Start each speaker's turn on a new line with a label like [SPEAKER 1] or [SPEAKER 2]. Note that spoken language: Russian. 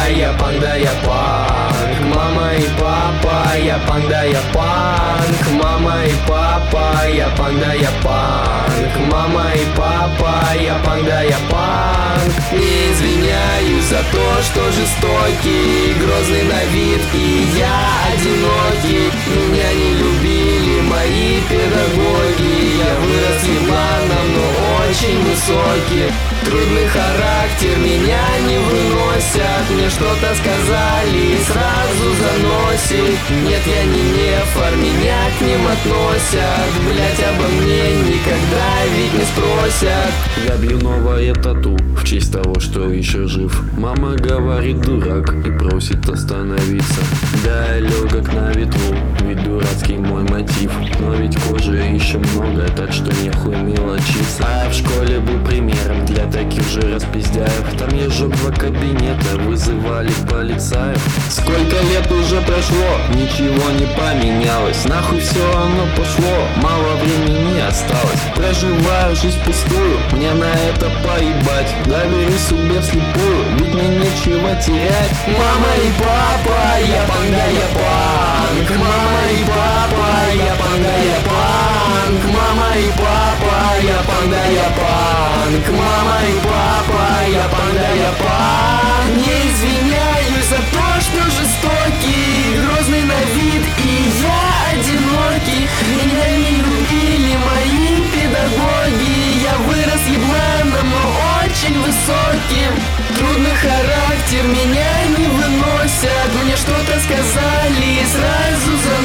[SPEAKER 1] я панда, я панк. Мама и папа, я панда, я панк. Мама и папа, я панда, я панк. Мама и папа, я панда, я панк. Не извиняюсь за то, что жестокий, грозный на вид, и я одинокий. Меня не любили мои педагоги. Я вырос ебланом, но очень высокий. Трудный характер меня не выносят. Мне что-то сказали и сразу заносит. Нет, я не нефор, меня к ним относят. Блять, обо мне никогда ведь не спросят.
[SPEAKER 2] Я бью новое тату в честь того, что еще жив. Мама говорит дурак и просит остановиться. Да, легок на ветру, ведь дурацкий мой мотив. Но ведь кожи еще много, так что нехуй мелочиться. А в школе был примером для таких же распиздяев. Там я сжег 2 кабинета, вызывали полицаев. Сколько лет уже прошло, ничего не поменялось. Нахуй все оно пошло, мало времени осталось. Проживаю жизнь пустую, мне на это поебать. Доверюсь себе вслепую, ведь мне нечего терять.
[SPEAKER 1] Мама и папа, я панда, я панк. Мама и папа, я панда, я панк. Мама и папа, я панда, я панк. Мама и папа, я панда, я панк. Не извиняюсь за то, что жестокий, грозный на вид, и я одинокий. Меня не любили мои педагоги. Я вырос ебланом, но очень высоким. Трудный характер меня не выносят. Мне что-то сказали и сразу